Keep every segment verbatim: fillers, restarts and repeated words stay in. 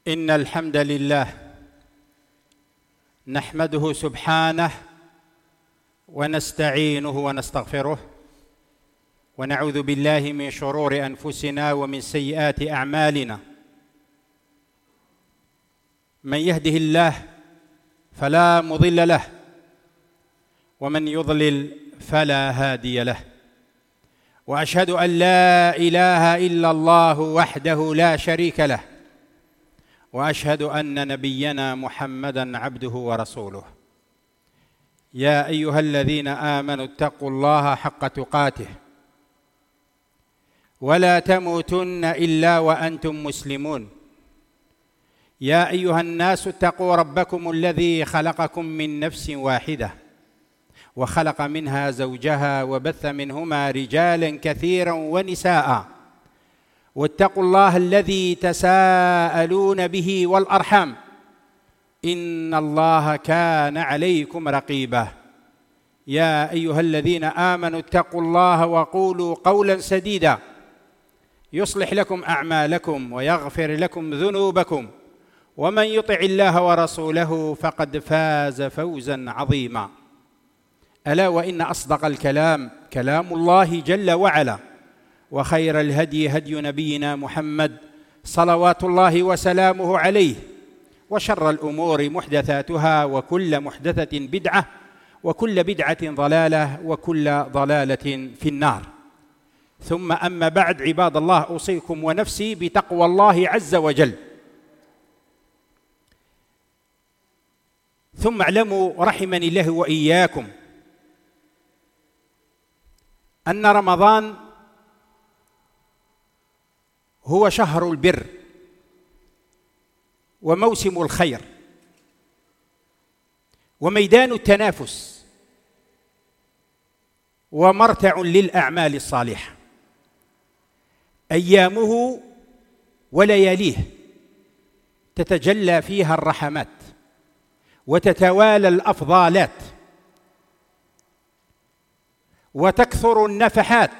إن الحمد لله نحمده سبحانه ونستعينه ونستغفره ونعوذ بالله من شرور أنفسنا ومن سيئات أعمالنا. من يهده الله فلا مضل له ومن يضلل فلا هادي له، وأشهد أن لا إله إلا الله وحده لا شريك له، وأشهد أن نبينا محمدًا عبده ورسوله. يا أيها الذين آمنوا اتقوا الله حق تقاته ولا تموتن إلا وأنتم مسلمون. يا أيها الناس اتقوا ربكم الذي خلقكم من نفس واحدة وخلق منها زوجها وبث منهما رجالا كثيرا ونساء، واتقوا الله الذي تساءلون به والأرحام إن الله كان عليكم رقيبا. يا أيها الذين آمنوا اتقوا الله وقولوا قولا سديدا يصلح لكم أعمالكم ويغفر لكم ذنوبكم، ومن يطع الله ورسوله فقد فاز فوزا عظيما. ألا وإن أصدق الكلام كلام الله جل وعلا، وخير الهدي هدي نبينا محمد صلوات الله وسلامه عليه، وشر الأمور محدثاتها، وكل محدثة بدعة، وكل بدعة ضلالة، وكل ضلالة في النار. ثم أما بعد، عباد الله، أوصيكم ونفسي بتقوى الله عز وجل. ثم اعلموا رحمني الله وإياكم أن رمضان هو شهر البر وموسم الخير وميدان التنافس ومرتع للأعمال الصالحة. أيامه ولياليه تتجلى فيها الرحمات وتتوالى الأفضالات وتكثر النفحات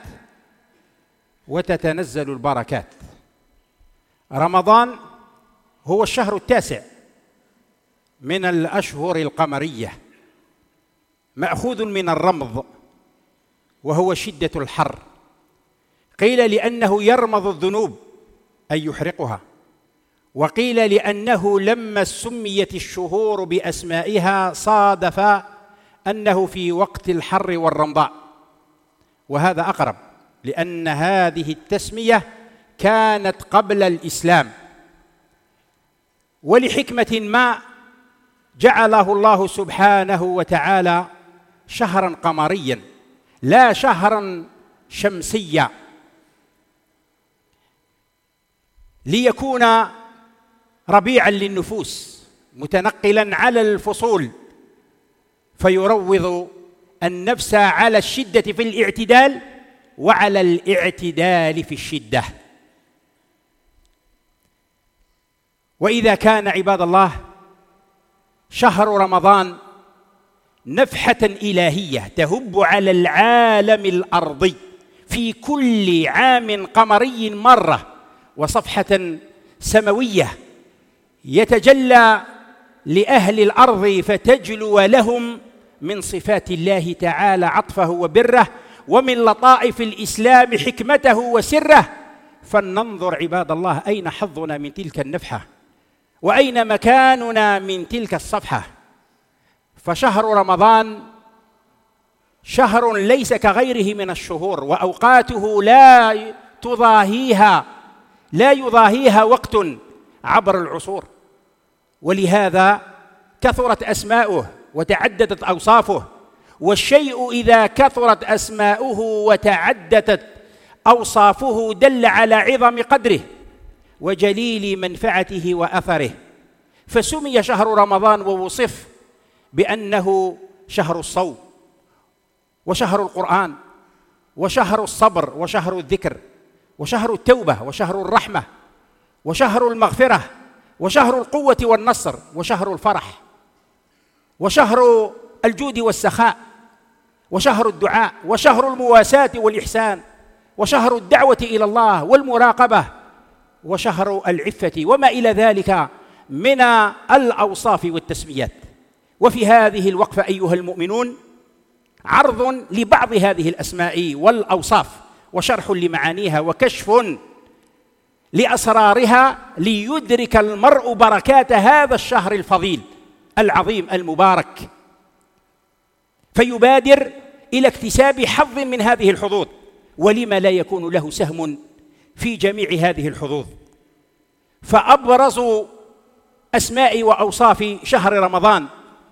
وتتنزل البركات. رمضان هو الشهر التاسع من الأشهر القمرية، مأخوذ من الرمض وهو شدة الحر. قيل لأنه يرمض الذنوب أي يحرقها، وقيل لأنه لما سميت الشهور بأسمائها صادف أنه في وقت الحر والرمضاء، وهذا أقرب، لأن هذه التسمية كانت قبل الإسلام، ولحكمة ما جعله الله سبحانه وتعالى شهرا قمريا لا شهرا شمسيا، ليكون ربيعا للنفوس متنقلا على الفصول، فيروض النفس على الشدة في الاعتدال وعلى الاعتدال في الشدة. وإذا كان عباد الله شهر رمضان نفحة إلهية تهب على العالم الأرضي في كل عام قمري مرة، وصفحة سماوية يتجلى لأهل الأرض فتجلو لهم من صفات الله تعالى عطفه وبره، ومن لطائف الإسلام حكمته وسره. فلننظر عباد الله أين حظنا من تلك النفحة، وأين مكاننا من تلك الصفحة. فشهر رمضان شهر ليس كغيره من الشهور، وأوقاته لا تضاهيها لا يضاهيها وقت عبر العصور، ولهذا كثرت أسماؤه وتعددت أوصافه. والشيء إذا كثرت أسماؤه وتعددت أوصافه دل على عظم قدره وجليل منفعته وأثره. فسمي شهر رمضان ووصف بأنه شهر الصوم وشهر القرآن وشهر الصبر وشهر الذكر وشهر التوبة وشهر الرحمة وشهر المغفرة وشهر القوة والنصر وشهر الفرح وشهر الجود والسخاء وشهر الدعاء وشهر المواساة والإحسان وشهر الدعوة إلى الله والمراقبة وشهر العفة وما إلى ذلك من الأوصاف والتسميات. وفي هذه الوقفة أيها المؤمنون عرض لبعض هذه الأسماء والأوصاف وشرح لمعانيها وكشف لأسرارها ليدرك المرء بركات هذا الشهر الفضيل العظيم المبارك، فيبادر إلى اكتساب حظ من هذه الحظوظ، ولما لا يكون له سهم في جميع هذه الحظوظ. فأبرز أسماء وأوصاف شهر رمضان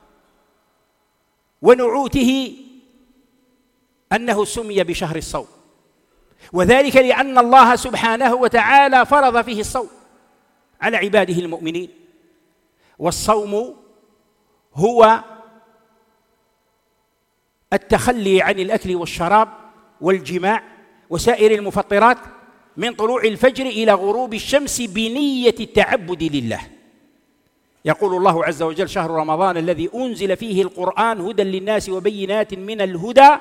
ونعوته أنه سمي بشهر الصوم، وذلك لأن الله سبحانه وتعالى فرض فيه الصوم على عباده المؤمنين. والصوم هو التخلي عن الأكل والشراب والجماع وسائر المفطرات من طلوع الفجر إلى غروب الشمس بنية التعبد لله. يقول الله عز وجل: شهر رمضان الذي أنزل فيه القرآن هدى للناس وبينات من الهدى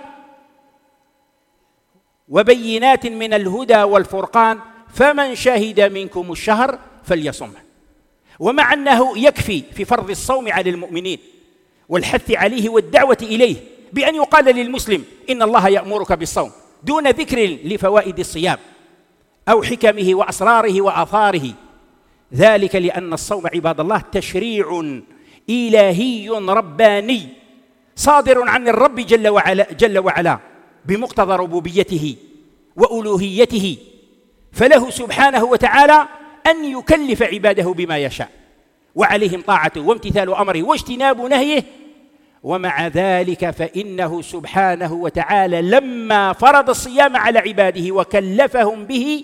وبينات من الهدى والفرقان فمن شهد منكم الشهر فليصمه. ومع أنه يكفي في فرض الصوم على المؤمنين والحث عليه والدعوة إليه بأن يقال للمسلم إن الله يأمرك بالصوم دون ذكر لفوائد الصيام أو حكمه وأسراره وآثاره، ذلك لأن الصوم عباد الله تشريع إلهي رباني صادر عن الرب جل وعلا, جل وعلا بمقتضى ربوبيته وألوهيته، فله سبحانه وتعالى أن يكلف عباده بما يشاء وعليهم طاعته وامتثال أمره واجتناب نهيه. ومع ذلك فإنه سبحانه وتعالى لما فرض الصيام على عباده وكلفهم به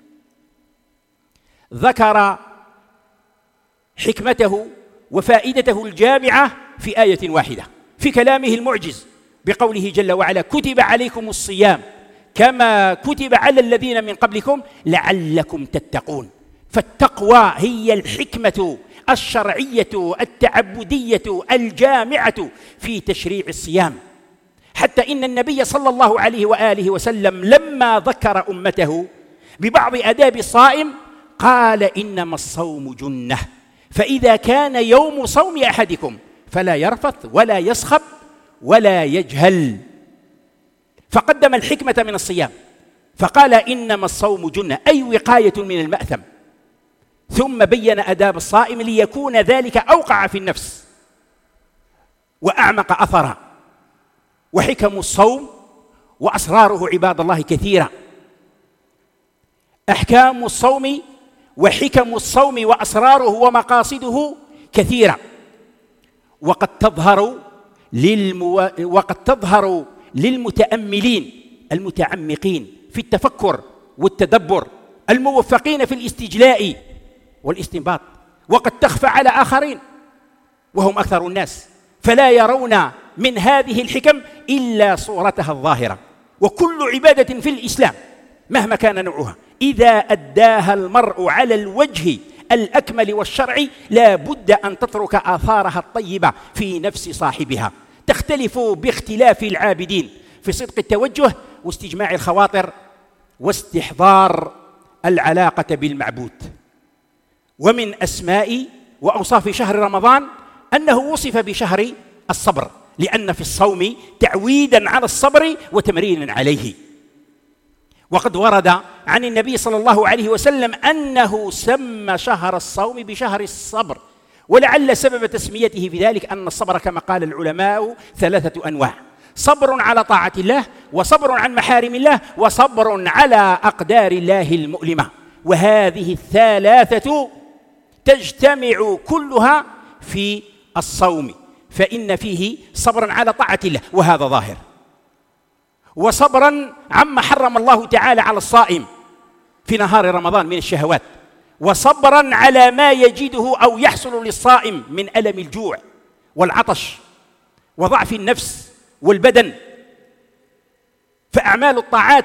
ذكر حكمته وفائدته الجامعة في آية واحدة في كلامه المعجز بقوله جل وعلا: كتب عليكم الصيام كما كتب على الذين من قبلكم لعلكم تتقون. فالتقوى هي الحكمة الشرعية التعبدية الجامعة في تشريع الصيام، حتى إن النبي صلى الله عليه وآله وسلم لما ذكر أمته ببعض آداب الصائم قال: إنما الصوم جنة، فإذا كان يوم صوم أحدكم فلا يرفث ولا يصخب ولا يجهل. فقدم الحكمة من الصيام فقال: إنما الصوم جنة، أي وقاية من المأثم، ثم بين آداب الصائم ليكون ذلك أوقع في النفس وأعمق أثرا. وحكم الصوم وأسراره عباد الله كثيرة. أحكام الصوم وحكم الصوم وأسراره ومقاصده كثيرة، وقد تظهر للمو... وقد تظهر للمتأملين المتعمقين في التفكر والتدبر الموفقين في الاستجلاء والاستنباط، وقد تخفى على آخرين وهم أكثر الناس فلا يرون من هذه الحكم إلا صورتها الظاهرة. وكل عبادة في الإسلام مهما كان نوعها إذا أداها المرء على الوجه الأكمل والشرعي لا بد أن تترك آثارها الطيبة في نفس صاحبها، تختلف باختلاف العابدين في صدق التوجه واستجماع الخواطر واستحضار العلاقة بالمعبود. ومن أسماء وأوصاف شهر رمضان أنه وصف بشهر الصبر، لأن في الصوم تعويداً على الصبر وتمريناً عليه. وقد ورد عن النبي صلى الله عليه وسلم أنه سمى شهر الصوم بشهر الصبر، ولعل سبب تسميته في ذلك أن الصبر كما قال العلماء ثلاثة أنواع: صبر على طاعة الله، وصبر عن محارم الله، وصبر على أقدار الله المؤلمة. وهذه الثلاثة تجتمع كلها في الصوم، فإن فيه صبرا على طاعة الله وهذا ظاهر، وصبرا عما حرم الله تعالى على الصائم في نهار رمضان من الشهوات، وصبرا على ما يجده أو يحصل للصائم من ألم الجوع والعطش وضعف النفس والبدن. فأعمال الطاعات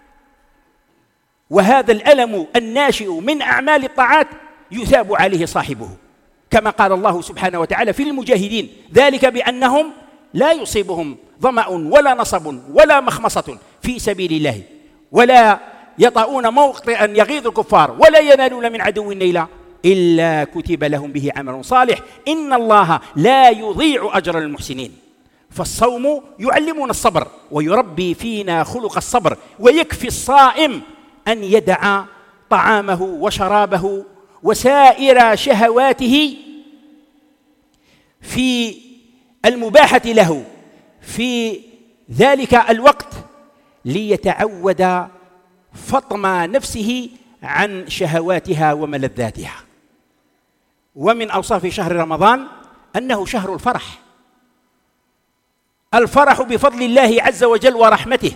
وهذا الألم الناشئ من أعمال الطاعات يثاب عليه صاحبه، كما قال الله سبحانه وتعالى في المجاهدين: ذلك بأنهم لا يصيبهم ظمأ ولا نصب ولا مخمصة في سبيل الله ولا يطؤون موطئا يغيظ الكفار ولا ينالون من عدو نيلا إلا كتب لهم به عمل صالح إن الله لا يضيع أجر المحسنين. فالصوم يعلمنا الصبر ويربي فينا خلق الصبر، ويكفي الصائم أن يدع طعامه وشرابه وسائر شهواته في المباحة له في ذلك الوقت ليتعود فطم نفسه عن شهواتها وملذاتها. ومن أوصاف شهر رمضان أنه شهر الفرح، الفرح بفضل الله عز وجل ورحمته.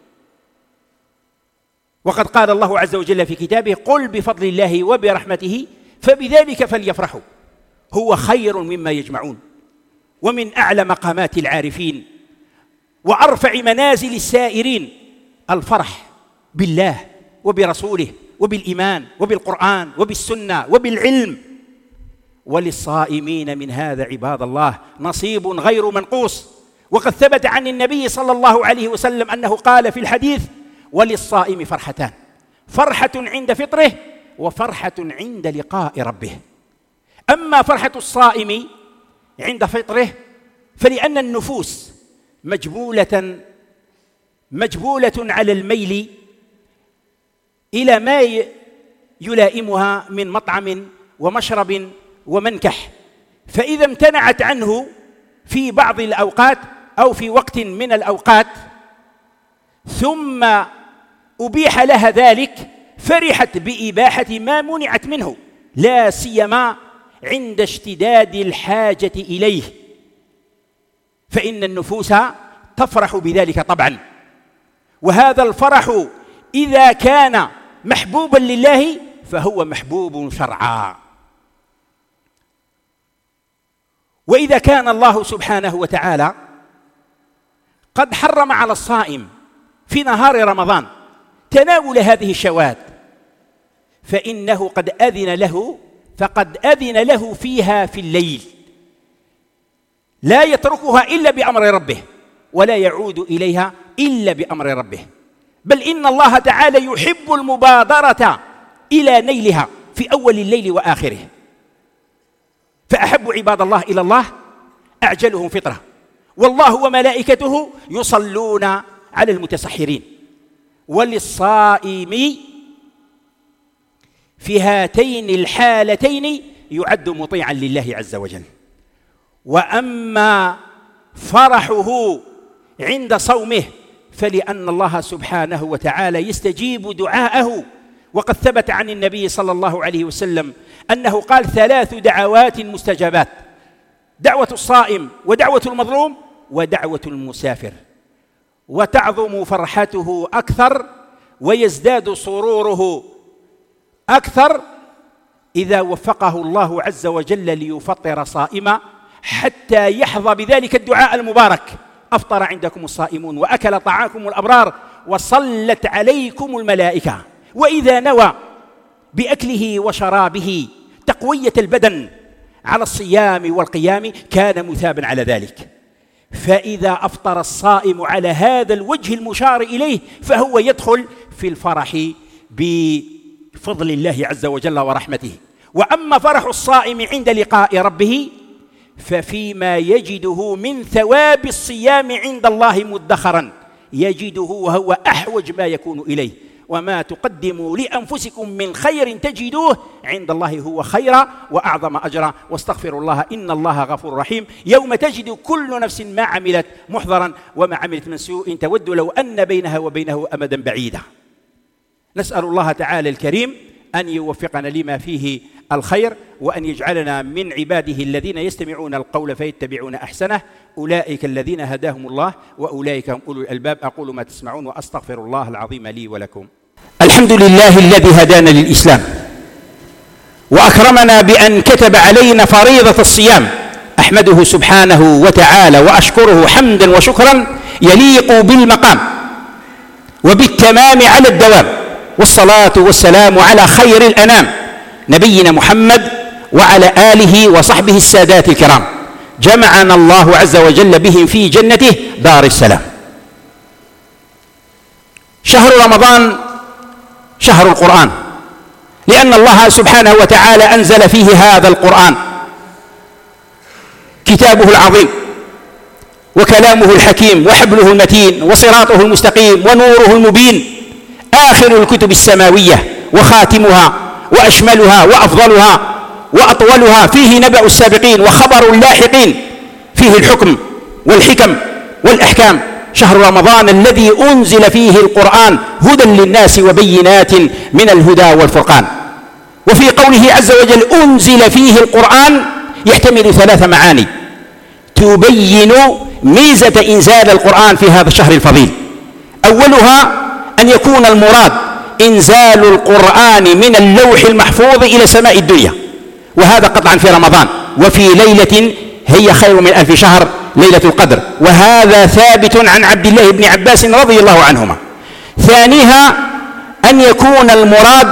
وقد قال الله عز وجل في كتابه: قل بفضل الله وبرحمته فبذلك فليفرحوا هو خير مما يجمعون. ومن أعلى مقامات العارفين وأرفع منازل السائرين الفرح بالله وبرسوله وبالإيمان وبالقرآن وبالسنة وبالعلم. وللصائمين من هذا عباد الله نصيب غير منقوص. وقد ثبت عن النبي صلى الله عليه وسلم أنه قال في الحديث: وللصائم فرحتان، فرحة عند فطره وفرحة عند لقاء ربه. أما فرحة الصائم عند فطره فلأن النفوس مجبولة مجبولة على الميل إلى ما يلائمها من مطعم ومشرب ومنكح، فإذا امتنعت عنه في بعض الأوقات أو في وقت من الأوقات ثم أبيح لها ذلك فرحت بإباحة ما منعت منه، لا سيما عند اشتداد الحاجة إليه، فإن النفوس تفرح بذلك طبعا. وهذا الفرح إذا كان محبوبا لله فهو محبوب شرعا. وإذا كان الله سبحانه وتعالى قد حرم على الصائم في نهار رمضان تناول هذه الشواذ فإنه قد أذن له فقد أذن له فيها في الليل، لا يتركها إلا بأمر ربه ولا يعود إليها إلا بأمر ربه، بل إن الله تعالى يحب المبادرة إلى نيلها في أول الليل وآخره. فأحب عباد الله إلى الله أعجلهم فطرة، والله وملائكته يصلون على المتسحرين. وللصائم في هاتين الحالتين يعد مطيعا لله عز وجل. وأما فرحه عند صومه فلأن الله سبحانه وتعالى يستجيب دعاءه. وقد ثبت عن النبي صلى الله عليه وسلم أنه قال: ثلاث دعوات مستجابات: دعوة الصائم ودعوة المظلوم ودعوة المسافر. وتعظم فرحته أكثر ويزداد سروره أكثر إذا وفقه الله عز وجل ليفطر صائما حتى يحظى بذلك الدعاء المبارك: أفطر عندكم الصائمون وأكل طعامكم الأبرار وصلت عليكم الملائكة. وإذا نوى بأكله وشرابه تقوية البدن على الصيام والقيام كان مثابا على ذلك. فإذا أفطر الصائم على هذا الوجه المشار إليه فهو يدخل في الفرح بفضل الله عز وجل ورحمته. وأما فرح الصائم عند لقاء ربه ففيما يجده من ثواب الصيام عند الله مدخرا يجده وهو أحوج ما يكون إليه. وما تقدموا لأنفسكم من خير تجدوه عند الله هو خيرا وأعظم أجرا واستغفروا الله إن الله غفور رحيم. يوم تجد كل نفس ما عملت محضرا وما عملت من سوء تود لو أن بينها وبينه أمدا بعيدا. نسأل الله تعالى الكريم أن يوفقنا لما فيه الخير وأن يجعلنا من عباده الذين يستمعون القول فيتبعون أحسنه، أولئك الذين هداهم الله وأولئك هم أولو الألباب. أقول ما تسمعون وأستغفر الله العظيم لي ولكم. الحمد لله الذي هدانا للإسلام وأكرمنا بأن كتب علينا فريضة الصيام، أحمده سبحانه وتعالى وأشكره حمدا وشكرا يليق بالمقام وبالتمام على الدوام، والصلاة والسلام على خير الأنام نبينا محمد وعلى آله وصحبه السادات الكرام، جمعنا الله عز وجل بهم في جنته دار السلام. شهر رمضان شهر القرآن، لأن الله سبحانه وتعالى أنزل فيه هذا القرآن كتابه العظيم وكلامه الحكيم وحبله المتين وصراطه المستقيم ونوره المبين، آخر الكتب السماوية وخاتمها وأشملها وأفضلها وأطولها، فيه نبأ السابقين وخبر اللاحقين، فيه الحكم والحكم والأحكام. شهر رمضان الذي أنزل فيه القرآن هدى للناس وبينات من الهدى والفرقان. وفي قوله عز وجل أنزل فيه القرآن يحتمل ثلاث معاني تبين ميزة إنزال القرآن في هذا الشهر الفضيل. أولها أن يكون المراد إنزال القرآن من اللوح المحفوظ إلى سماء الدنيا، وهذا قطعا في رمضان، وفي ليلة هي خير من ألف شهر، ليلة القدر، وهذا ثابت عن عبد الله بن عباس رضي الله عنهما. ثانيها أن يكون المراد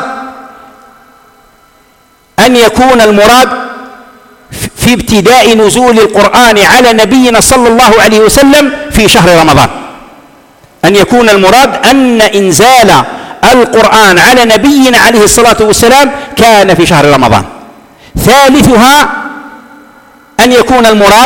أن يكون المراد في ابتداء نزول القرآن على نبينا صلى الله عليه وسلم في شهر رمضان، أن يكون المراد أن إنزال القرآن على نبينا عليه الصلاة والسلام كان في شهر رمضان. ثالثها أن يكون المراد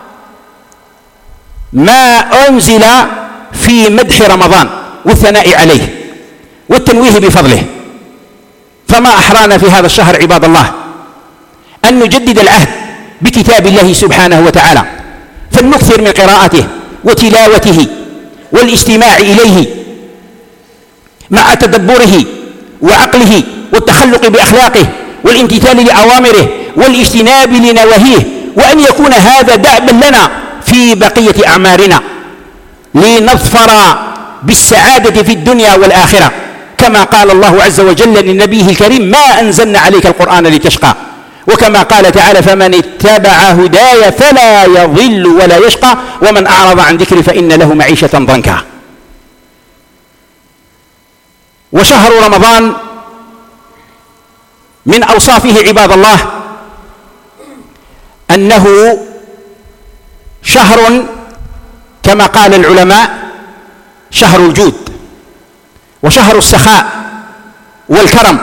ما أنزل في مدح رمضان والثناء عليه والتنويه بفضله. فما أحرانا في هذا الشهر عباد الله أن نجدد العهد بكتاب الله سبحانه وتعالى، فلنكثر من قراءته وتلاوته والاستماع إليه مع تدبره وعقله والتخلق بأخلاقه والامتثال لأوامره والاجتناب لنواهيه، وأن يكون هذا دأبا لنا في بقية أعمارنا لنظفر بالسعادة في الدنيا والآخرة، كما قال الله عز وجل لنبيه الكريم ما أنزلنا عليك القرآن لتشقى، وكما قال تعالى فمن اتبع هداي فلا يضل ولا يشقى ومن أعرض عن ذكري فإن له معيشة ضنكا. وشهر رمضان من أوصافه عباد الله أنه شهر كما قال العلماء شهر الجود وشهر السخاء والكرم،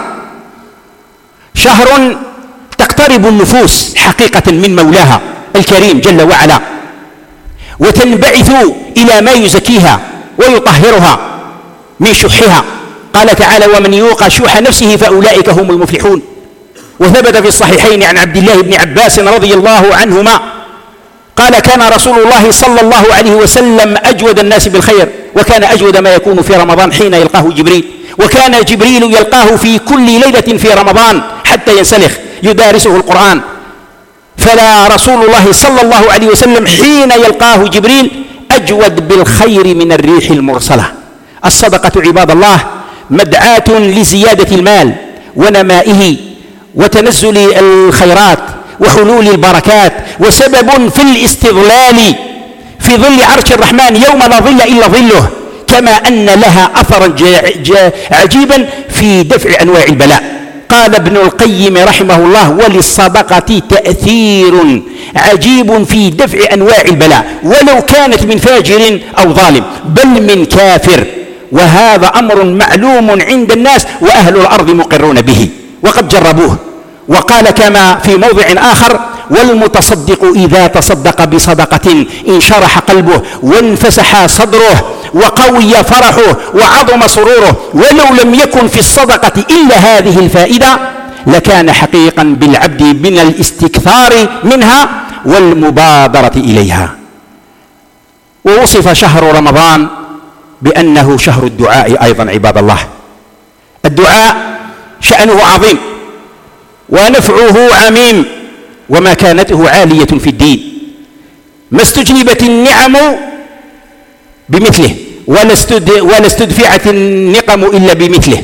شهر تقترب النفوس حقيقة من مولاها الكريم جل وعلا وتنبعث إلى ما يزكيها ويطهرها من شحها. قال تعالى ومن يوق شح نفسه فأولئك هم المفلحون. وثبت في الصحيحين عن عبد الله بن عباس رضي الله عنهما قال كان رسول الله صلى الله عليه وسلم أجود الناس بالخير، وكان أجود ما يكون في رمضان حين يلقاه جبريل، وكان جبريل يلقاه في كل ليلة في رمضان حتى ينسلخ يدارسه القرآن. فلا رسول الله صلى الله عليه وسلم حين يلقاه جبريل أجود بالخير من الريح المرسلة. الصدقة عباد الله مدعاة لزيادة المال ونمائه وتنزل الخيرات وحلول البركات، وسبب في الاستظلال في ظل عرش الرحمن يوم لا ظل إلا ظله، كما أن لها أثرا عجيبا في دفع أنواع البلاء. قال ابن القيم رحمه الله وللصدقة تأثير عجيب في دفع أنواع البلاء ولو كانت من فاجر أو ظالم بل من كافر، وهذا أمر معلوم عند الناس وأهل الأرض مقرون به وقد جربوه. وقال كما في موضع آخر والمتصدق إذا تصدق بصدقة انشرح قلبه وانفسح صدره وقوي فرحه وعظم سروره، ولو لم يكن في الصدقة إلا هذه الفائدة لكان حقيقا بالعبد من الاستكثار منها والمبادرة إليها. ووصف شهر رمضان بأنه شهر الدعاء أيضا عباد الله. الدعاء شأنه عظيم ونفعه عميم ومكانته عالية في الدين، ما استجلبت النعم بمثله ولا استدفعت النقم إلا بمثله،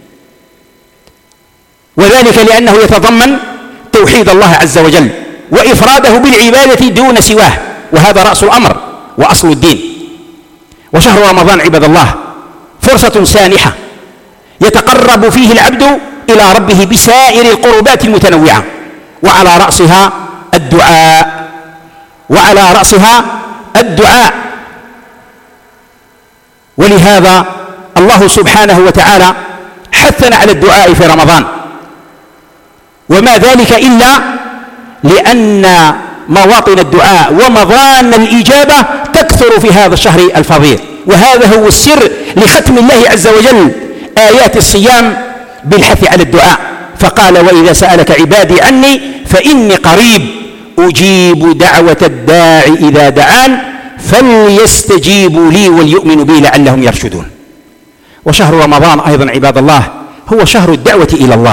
وذلك لأنه يتضمن توحيد الله عز وجل وإفراده بالعبادة دون سواه، وهذا رأس الأمر وأصل الدين. وشهر رمضان عباد الله فرصة سانحة يتقرب فيه العبد إلى ربه بسائر القربات المتنوعة، وعلى رأسها الدعاء وعلى رأسها الدعاء ولهذا الله سبحانه وتعالى حثنا على الدعاء في رمضان، وما ذلك إلا لأن مواطن الدعاء ومضان الإجابة تكثر في هذا الشهر الفضيل. وهذا هو السر لختم الله عز وجل آيات الصيام بالحث على الدعاء، فقال: وإذا سألك عبادي عني فإني قريب أجيب دعوة الداع إذا دعان فليستجيبوا لي وليؤمنوا بي لعلهم يرشدون. وشهر رمضان أيضا عباد الله هو شهر الدعوة إلى الله،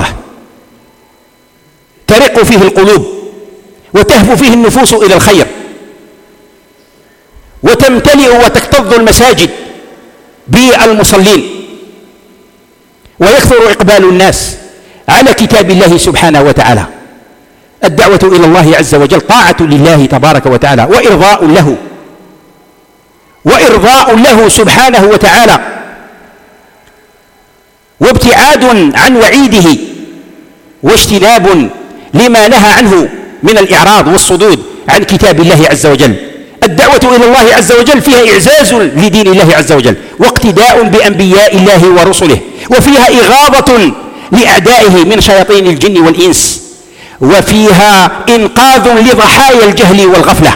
ترق فيه القلوب وتهفو فيه النفوس إلى الخير، وتمتلئ وتكتظ المساجد بالمصلين، ويكثر إقبال الناس على كتاب الله سبحانه وتعالى. الدعوة إلى الله عز وجل طاعة لله تبارك وتعالى، وإرضاء له وإرضاء له سبحانه وتعالى، وابتعاد عن وعيده، واجتناب لما نهى عنه من الإعراض والصدود عن كتاب الله عز وجل. الدعوة إلى الله عز وجل فيها إعزاز لدين الله عز وجل، واقتداء بأنبياء الله ورسله، وفيها إغاظة لأعدائه من شياطين الجن والإنس، وفيها إنقاذ لضحايا الجهل والغفلة.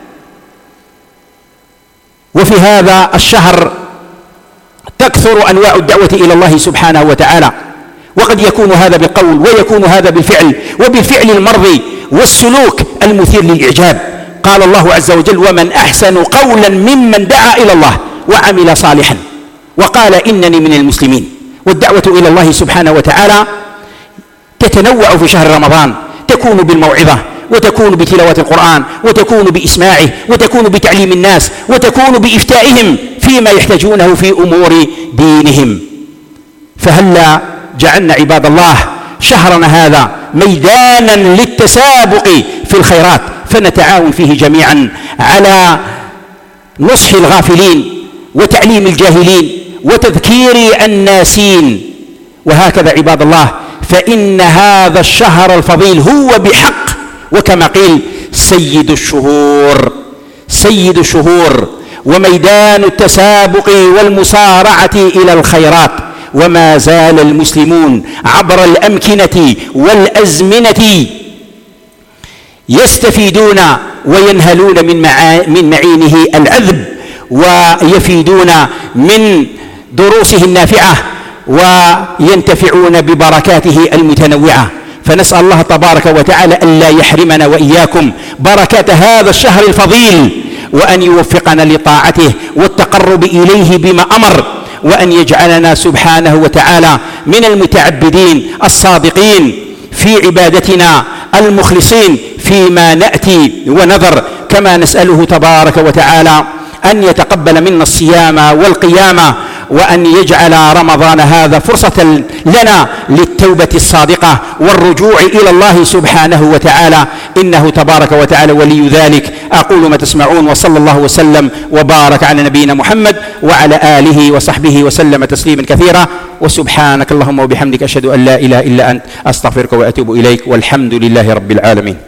وفي هذا الشهر تكثر أنواع الدعوة إلى الله سبحانه وتعالى، وقد يكون هذا بالقول ويكون هذا بالفعل، وبالفعل المرضي والسلوك المثير للإعجاب. قال الله عز وجل: ومن أحسن قولا ممن دعا إلى الله وعمل صالحا وقال إنني من المسلمين. والدعوة إلى الله سبحانه وتعالى تتنوع في شهر رمضان، تكون بالموعظة، وتكون بتلاوة القرآن، وتكون بإسماعه، وتكون بتعليم الناس، وتكون بإفتائهم فيما يحتاجونه في أمور دينهم. فهلا جعلنا عباد الله شهرنا هذا ميدانا للتسابق في الخيرات، فنتعاون فيه جميعا على نصح الغافلين وتعليم الجاهلين وتذكير الناسين. وهكذا عباد الله، فإن هذا الشهر الفضيل هو بحق، وكما قيل: سيد الشهور سيد الشهور وميدان التسابق والمصارعة إلى الخيرات. وما زال المسلمون عبر الأمكنة والأزمنة يستفيدون وينهلون من, معا من معينه العذب، ويفيدون من دروسه النافعة، وينتفعون ببركاته المتنوعة. فنسأل الله تبارك وتعالى أن لا يحرمنا وإياكم بركات هذا الشهر الفضيل، وأن يوفقنا لطاعته والتقرب إليه بما أمر، وأن يجعلنا سبحانه وتعالى من المتعبدين الصادقين في عبادتنا المخلصين فيما نأتي ونذر. كما نسأله تبارك وتعالى أن يتقبل منا الصيام والقيام، وأن يجعل رمضان هذا فرصة لنا للتوبة الصادقة والرجوع إلى الله سبحانه وتعالى، إنه تبارك وتعالى ولي ذلك. أقول ما تسمعون، وصلى الله وسلم وبارك على نبينا محمد وعلى آله وصحبه وسلم تسليما كثيرا. وسبحانك اللهم وبحمدك أشهد أن لا إله إلا أنت أستغفرك وأتوب إليك، والحمد لله رب العالمين.